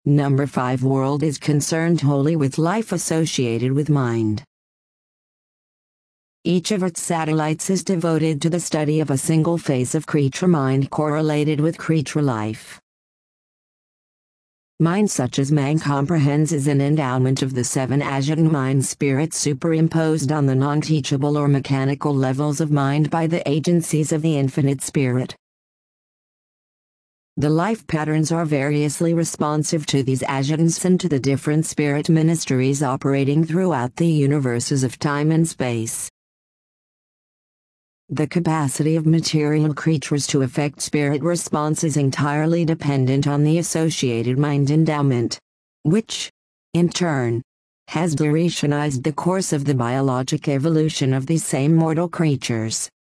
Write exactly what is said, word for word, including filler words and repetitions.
Number five world is concerned wholly with life associated with mind. Each of its satellites is devoted to the study of a single phase of creature mind correlated with creature life. Mind such as man comprehends is an endowment of the seven Ajatan mind spirits superimposed on the non-teachable or mechanical levels of mind by the agencies of the infinite spirit. The life patterns are variously responsive to these Ajatans and to the different spirit ministries operating throughout the universes of time and space. The capacity of material creatures to affect spirit response is entirely dependent on the associated mind endowment, which, in turn, has durationized the course of the biologic evolution of these same mortal creatures.